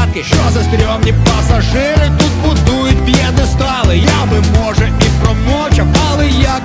посадки, що за стрьомні пасажири тут будують п'єдестали. Я би, може, і промовчав, але я